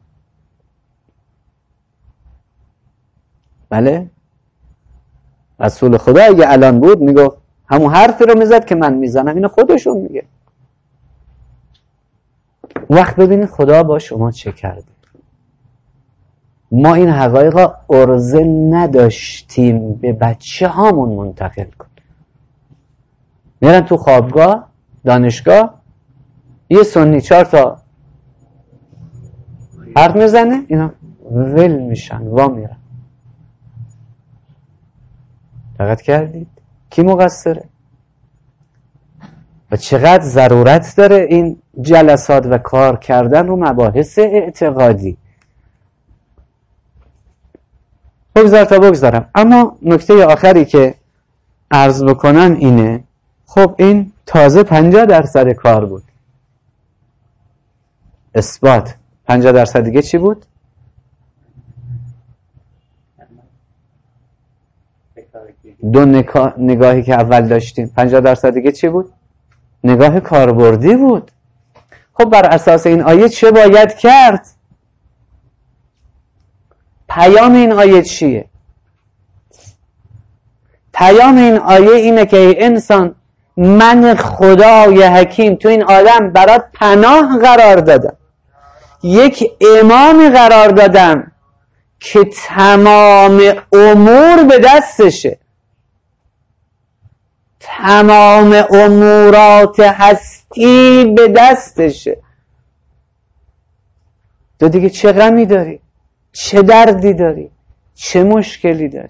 بله، رسول خدا اگه الان بود میگفت همون حرفی رو میزد که من میزنم. اینو خودشون میگه. وقت ببینید خدا با شما چه کرده. ما این حقایق عرضه نداشتیم به بچه هامون منتقل کنیم. میرن تو خوابگاه، دانشگاه، یه سنی چهار تا حرف میزنه، اینا ول میشن وا میرن. دقت کردید؟ کی مقصره؟ و چقدر ضرورت داره این جلسات و کار کردن رو مباحث اعتقادی. بگذار تا بگذارم. اما نکته آخری که عرض بکنم اینه، خب این تازه پنجاه درصد کار بود. اثبات. پنجاه درصد دیگه چی بود؟ دو نگاهی که اول داشتیم. پنجاه درصد دیگه چی بود؟ نگاه کاربردی بود. خب بر اساس این آیه چه باید کرد؟ پیام این آیه چیه؟ پیام این آیه اینه که ای انسان، من خدای حکیم تو این عالم برات پناه قرار دادم، یک امامی قرار دادم که تمام امور به دستشه، تمام امورات هستی به دستشه. تو دیگه چه غمی داری؟ چه دردی داری؟ چه مشکلی داری؟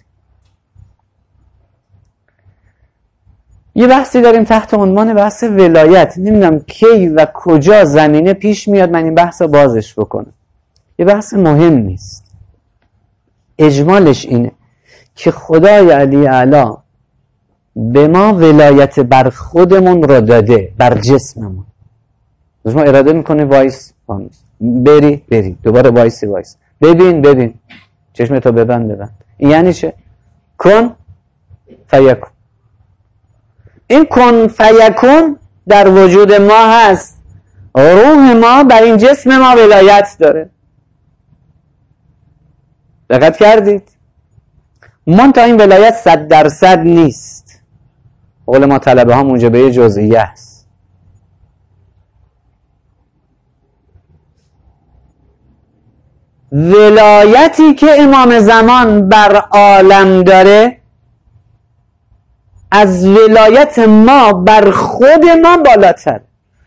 یه بحثی داریم تحت عنوان بحث ولایت. نمیدونم کی و کجا زمینه پیش میاد من این بحث رو بازش بکنم. یه بحث مهم نیست. اجمالش اینه که خدای علی اعلی به ما ولایت بر خودمون رو داده، بر جسممون. ما اراده میکنه وایس بری بری، دوباره وایسی وایس، ببین ببین، چشمتو ببند ببند. این یعنی چه؟ کن فیکون. این کن فیکون در وجود ما هست. روح ما بر این جسم ما ولایت داره. دقت کردید؟ من تا این ولایت صد درصد نیست. قول ما طلبه ها موجبه جزئیه است. ولایتی که امام زمان بر عالم داره از ولایت ما بر خود ما بالاتر.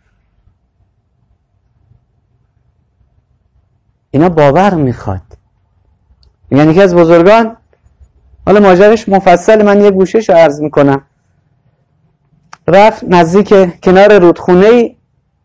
اینا باور میخواد. یعنی یکی از بزرگان، حالا ماجرش مفصل، من یه گوشه‌شو عرض میکنم، رفت نزدیک کنار رودخونه،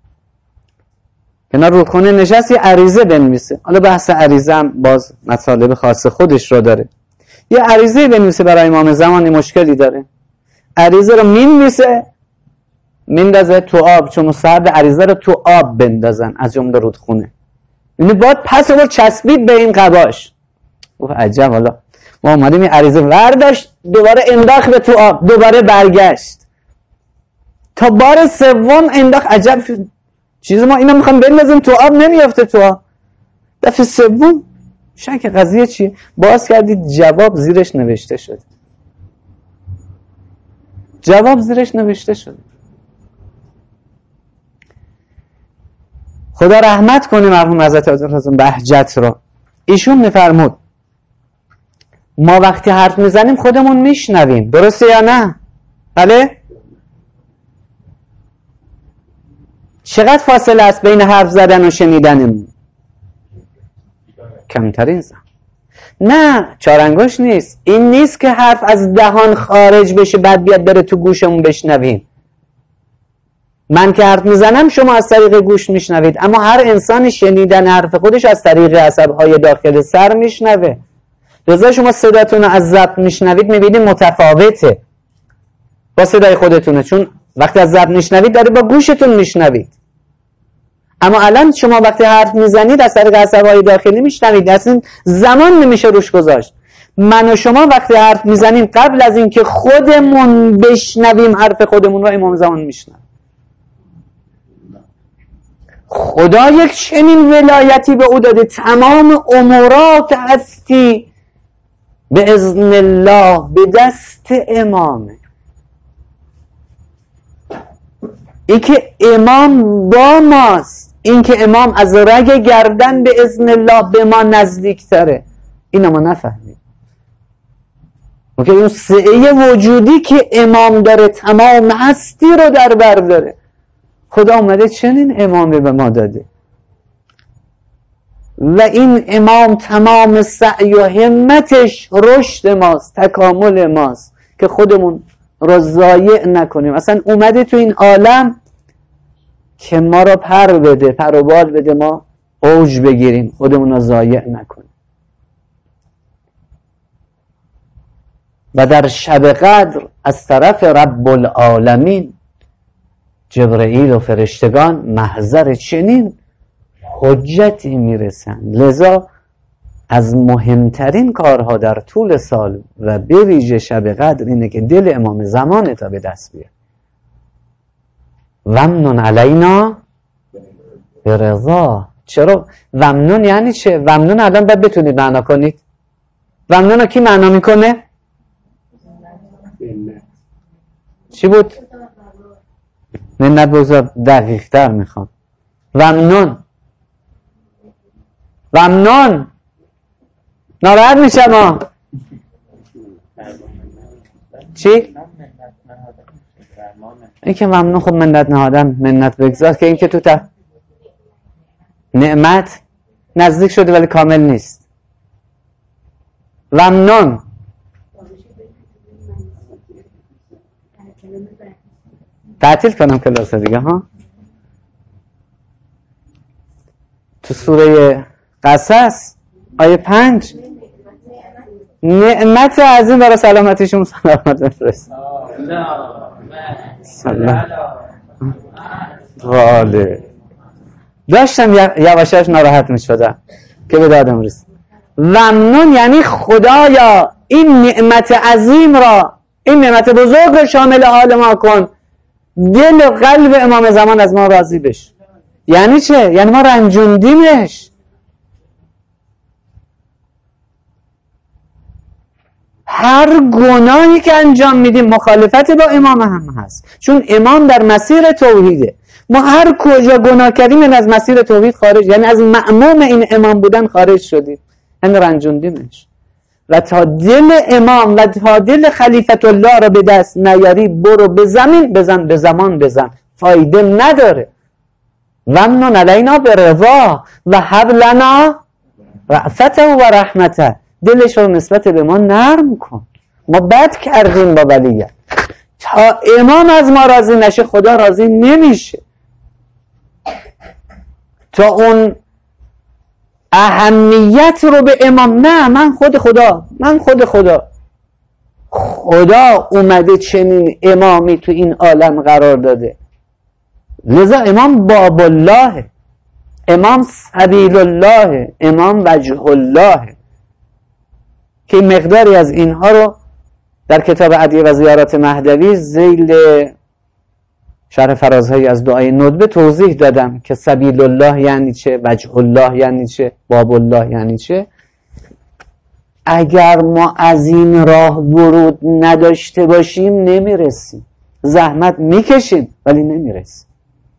کنار رودخونه نشست، یه عریضه بنویسه. حالا بحث عریضه هم باز مطالب خاص خودش رو داره. یه عریضه بنویسه برای امام زمان، مشکلی داره. عریضه رو مینویسه، میندازه تو آب، چون مستحب عریضه رو تو آب بندازن از جمله رودخونه. یعنی بعد پس رو چسبید به این قباش. اوه عجب، حالا ما اومدیم این عریضه ورداشت، دوباره انداخت به تو آب، دوباره برگشت تا بار سوم انداخت. عجب چیز، ما اینا میخوام بندازیم تو آب، نمیافته تو آب. دفعه سوم شک قضیه چیه؟ باز کردید جواب زیرش نوشته شد. جواب زیرش نوشته شد. خدا رحمت کنه مرحوم حضرت حضرت بهجت رو. ایشون میفرمود ما وقتی حرف میزنیم خودمون میشنویم، درسته یا نه؟ بله؟ چقدر فاصله است بین حرف زدن و شنیدنمون؟ کمترین زمان. نه چارانگوش نیست. این نیست که حرف از دهان خارج بشه بعد بیاد بره تو گوشمون بشنویم. من که حرف میزنم شما از طریق گوش میشنوید، اما هر انسانی شنیدن حرف خودش از طریق عصبهای داخل سر میشنوه. لذا شما صداتون رو از ضبط میشنوید، میبینید متفاوته با صدای خودتونه، چون وقتی از ضبط میشنوید داره با گوشتون میشنوید. اما الان شما وقتی حرف میزنید از طریق عصبهای داخلی میشنوید، اصلا زمان نمیشه روش گذاشت. من و شما وقتی حرف میزنیم قبل از اینکه خودمون بشنویم حرف خودمون رو امام زمان میشنوه. خدا یک چنین ولایتی به او داده، تمام امورات هستی به اذن الله به دست امامه. این که امام با ماست، این که امام از رگ گردن به اذن الله به ما نزدیک تره، اینو ما نفهمیم. ممکن اون سعه وجودی که امام داره تمام هستی رو در بر داره. خدا اومده چنین امامی به ما داده و این امام تمام سعی و همتش رشد ماست، تکامل ماست که خودمون رو ضایع نکنیم. اصلا اومده تو این عالم که ما رو پر بده، پر و بال بده، ما اوج بگیریم، خودمون رو ضایع نکنیم. و در شب قدر از طرف رب العالمین جبرئیل و فرشتگان محضر چنین حجتی میرسند. لذا از مهمترین کارها در طول سال و به ویژه شب قدر اینه که دل امام زمان تا به دست بیاد. ومنون علینا برضا. چرا ومنون یعنی چه؟ ومنون الان باید بتونید معنا کنید. ومنون کی معنا میکنه؟ چی بود؟ منت بگذار دقیق تر میخوام. ومنون ومنون ناراحت میشم ها. چی؟ این که ممنون، خب منت نهادن، منت بگذار، که این که تو تا نعمت نزدیک شده ولی کامل نیست. ممنون تعطیل کنم کلاس دیگه ها. تو سوره قصص آیه پنج نعمت عظیم برای سلامتیشون سلامت بفرست. سلام واله داشتم یواشاش ناراحت می شدم که به دادم رسید. ممنون یعنی خدایا این نعمت عظیم را، این نعمت بزرگ را شامل حال ما کن، دل و قلب امام زمان از ما راضی بش. یعنی چه؟ یعنی ما رنجوندیمش. هر گناهی که انجام میدیم مخالفت با امام هم هست، چون امام در مسیر توحیده. ما هر کجا گناه کردیم این از مسیر توحید خارج، یعنی از مأموم این امام بودن خارج شدیم، یعنی رنجوندیمش. و تا دل امام و تا دل خلیفت الله را به دست نیاری، برو به زمین بزن، به زمان بزن، فایده نداره. ومنون علینا به رضا و هب لنا رأفته و رحمته، دلش رو نسبت به ما نرم کن. ما بد کردیم با ولیت، تا امام از ما راضی نشه خدا راضی نمیشه. تا اون اهمیت رو به امام، نه من خود خدا، من خود خدا خدا اومده چنین امامی تو این عالم قرار داده. لذا امام باب الله، امام سبیل الله، امام وجه الله، که مقداری از اینها رو در کتاب ادعیه و زیارات مهدوی ذیل شرح فرازهایی از دعای ندبه توضیح دادم که سبیل الله یعنی چه، وجه الله یعنی چه، باب الله یعنی چه. اگر ما از این راه ورود نداشته باشیم نمیرسیم، زحمت میکشیم ولی نمیرسیم.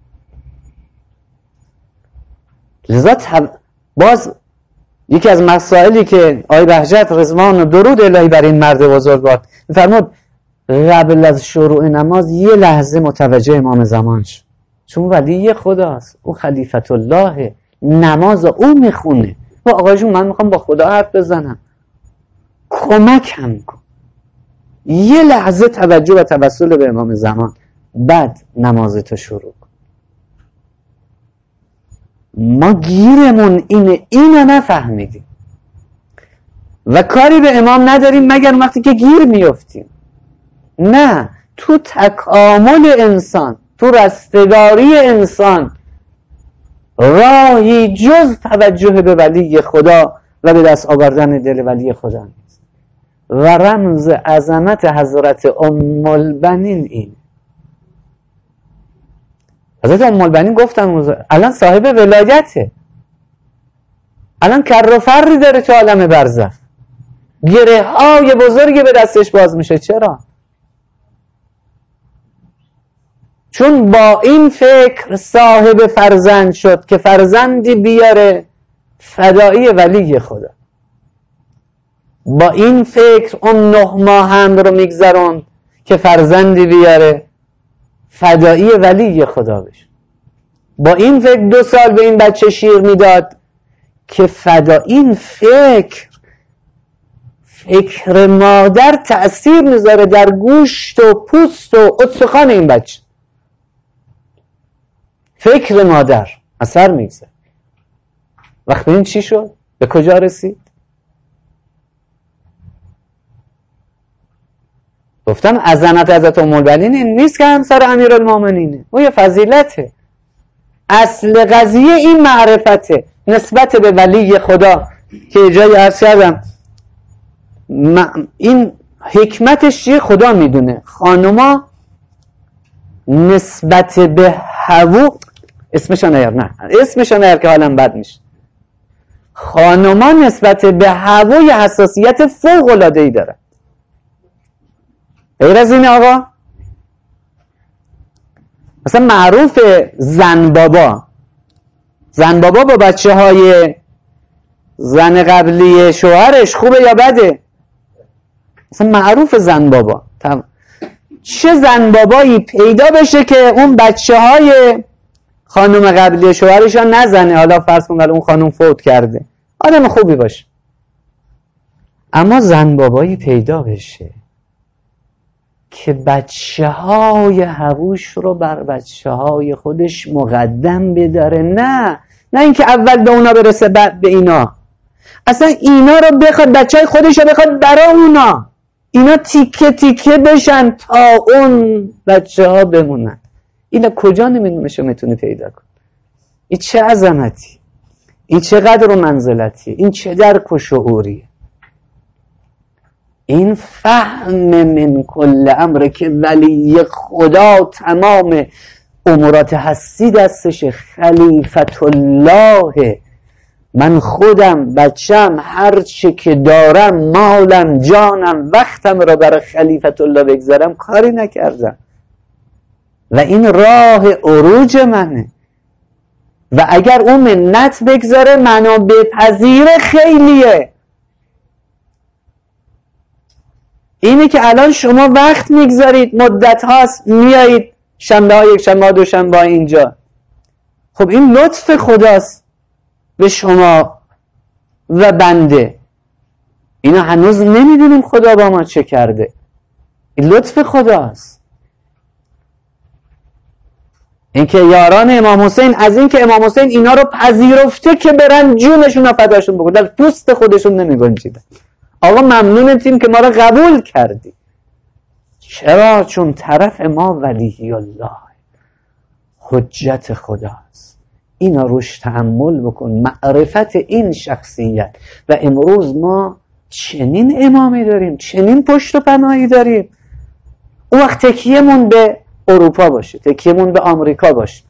لذا تب... باز یکی از مسائلی که آقای بهجت رضوان و درود الهی بر این مرد بزرگوار میفرمود، قبل از شروع نماز یه لحظه متوجه امام زمان شد، چون ولی خداست، او خلیفت الله، نماز او میخونه. و آقا جون من میخوام با خدا حرف بزنم، کمکم کن. یه لحظه توجه و توسل به امام زمان، بعد نمازتو شروع کن. ما گیرمون اینه، اینو نفهمیدیم و کاری به امام نداریم مگر وقتی که گیر میفتیم. نه، تو تکامل انسان، تو رستگاری انسان راهی جز توجه به ولی خدا و به دست آوردن دل ولی خدا نیست. و رمز عظمت حضرت ام البنین این. حضرت ام البنین گفتم الان صاحب ولایته، الان کر و فری داره تو عالم برزخ، گره های بزرگی به دستش باز میشه. چرا؟ چون با این فکر صاحب فرزند شد که فرزندی بیاره فدایی ولی خدا. با این فکر اون نه ماه هم رو میگذرون که فرزندی بیاره فدایی ولی خدا بشه. با این فکر دو سال به این بچه شیر میداد که فدا. این فکر فکر مادر تأثیر میذاره در گوشت و پوست و استخوان این بچه. فکر مادر اثر میگذاره. وقت ببین چی شد؟ به کجا رسید؟ گفتم عظمت حضرت ام البنین این نیست که همسر امیرالمومنینه، او یه فضیلته. اصل قضیه این معرفته نسبت به ولی خدا که جای عرض کردم این حکمتش چیه خدا میدونه. خانوما نسبت به هوو اسمشان نیار، نه اسمشان نیار که حالم بد میشه. خانوما نسبت به هوو یه حساسیت فوق العاده ای داره. غیر از این آقا مثلا معروف زن بابا، زن بابا با بچه های زن قبلی شوهرش خوبه یا بده؟ مثلا معروف زن بابا. تم. چه زن بابایی پیدا بشه که اون بچه های خانم قبلی شوهرشان نزنه، حالا فرض کن اون خانم فوت کرده، آدم خوبی باشه، اما زن بابایی پیدا بشه که بچه های هووش رو بر بچه های خودش مقدم بداره. نه نه اینکه اول به اونا برسه بعد به اینا، اصلا اینا رو بخواد بچه های خودش رو بخواد برای اونا، اینا تیکه تیکه بشن تا اون بچه ها بمونن. اینا کجا نمیدونشه میتونه پیدا کن؟ این چه عظمتی، این چه قدر و منزلتی، این چه درک و شعوریه. این فهم من کل امره که ولی خدا تمام امورات هستی دستشه، خلیفت الله من خودم، بچم، هر چی که دارم، مالم، جانم، وقتم را برای خلیفت الله بگذارم کاری نکردم و این راه عروج منه و اگر اون منت بگذاره منو بپذیره خیلیه. اینه که الان شما وقت میگذارید، مدت هاست میایید شنبه ها، یک شنبه ها، دو شنبه ها اینجا. خب این لطف خداست به شما و بنده. اینا هنوز نمیدونیم خدا با ما چه کرده. این لطف خداست. اینکه یاران امام حسین از اینکه امام حسین اینا رو پذیرفته که برن جونشون رو فداشون بکنن، در پوست خودشون نمیگنجیدن. آقا ممنونتیم که ما رو قبول کردی. چرا؟ چون طرف ما ولی الله، حجت خداست. اینا روش تأمل بکن، معرفت این شخصیت. و امروز ما چنین امامی داریم، چنین پشت و پناهی داریم. اون وقت تکیه‌مون به اروپا باشه، تکیه‌مون به آمریکا باشه.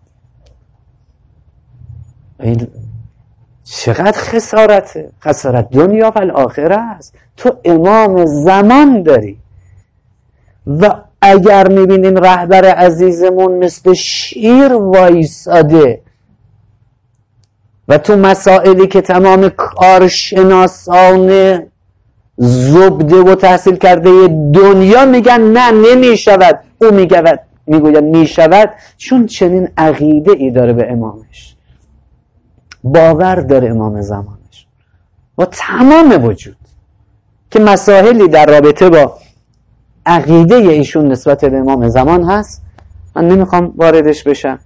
این چقدر خسارته، خسارت دنیا و الاخره است. تو امام زمان داری و اگر میبینیم رهبر عزیزمون مثل شیر وایساده و تو مسائلی که تمام کارشناسان زبده و تحصیل کرده دنیا میگن نه نمیشود، او میگوید میگوید میشود، چون چنین عقیده ای داره به امامش، باور داره امام زمانش با تمام وجود که مسائلی در رابطه با عقیده ایشون نسبت به امام زمان هست. من نمیخوام واردش بشم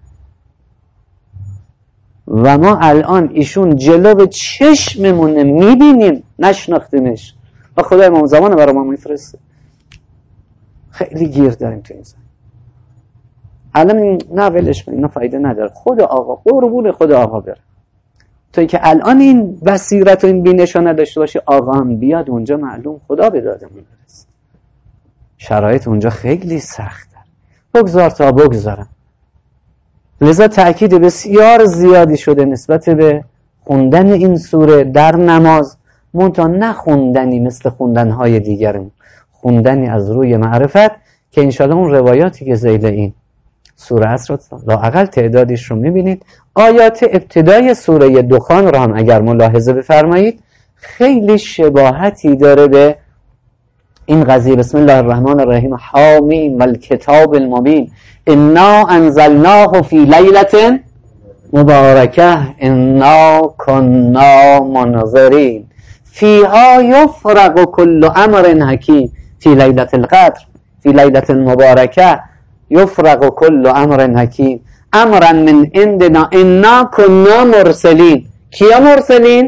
و ما الان ایشون جلو چشممونه میبینیم، نشناختیمش و خدا امام زمان برای ما میفرسته. خیلی گیر داریم تو این زمان. الان نه ولش کن، اینا فایده نداره. خود آقا، قربون خود آقا بره. توی که الان این بصیرت و این بینش رو نداشته باشی، آقا هم بیاد اونجا معلوم خدا به دادمون برسه. شرایط اونجا خیلی سخته. بگذار تا بگذارم. لذا تأکید بسیار زیادی شده نسبت به خوندن این سوره در نماز، منتها نه خوندنی مثل خوندنهای دیگرمون، خوندنی از روی معرفت که انشاءالله اون روایاتی که ذیل این سوره است رو لااقل تعدادیش رو میبینید. آیات ابتدای سوره دخان رو هم اگر ملاحظه بفرمایید خیلی شباهتی داره به این قضیه. بسم الله الرحمن الرحیم. حامیم والکتاب المبین انا انزلناه فی لیلة مبارکه انا کنا منذرین فیها یفرق کل امر حکیم فی لیلة القدر فی لیلة المبارکه یفرق کل امر حکیم امرا من عندنا انا کنا مرسلین. کیا مرسلین؟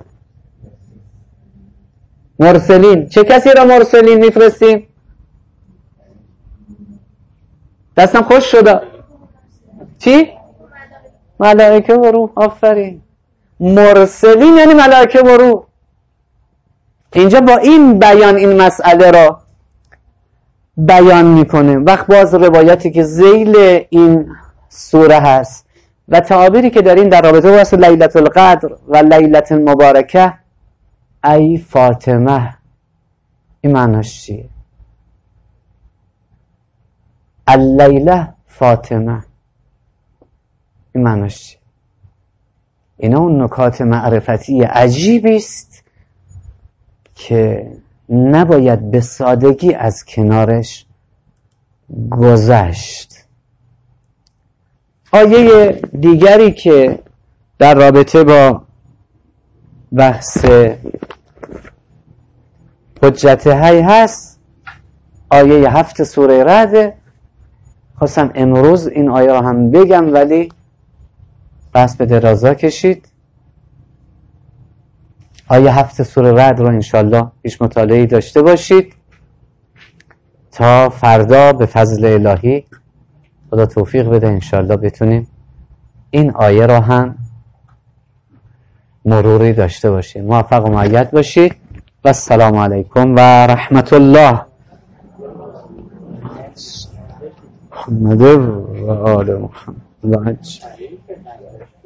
مرسلین. چه کسی را مرسلین میفرستیم؟ دستم خوش شده. چی؟ ملائکه و روح. آفرین. مرسلین یعنی ملائکه و روح. اینجا با این بیان این مسئله را بیان میکنه. وقت باز روایتی که ذیل این سوره هست و تعابیری که دارین در رابطه با لیلة القدر و لیلة المبارکه، ای فاطمه، این معناش چیه؟ اللیله فاطمه، این معناش چیه؟ اینا اون نکات معرفتی عجیبی است که نباید به سادگی از کنارش گذشت. آیه دیگری که در رابطه با بحث حجت هی هست آیه هفت سوره رعد. خواستم امروز این آیه را هم بگم ولی بحث به درازا کشید. آیه هفت سوره رعد را انشالله پیش مطالعه داشته باشید تا فردا به فضل الهی خدا توفیق بده انشالله بتونیم این آیه را هم مروری داشته باشید. موفق و مؤید باشید و السلام علیکم و رحمت الله. محمد و آل محمد.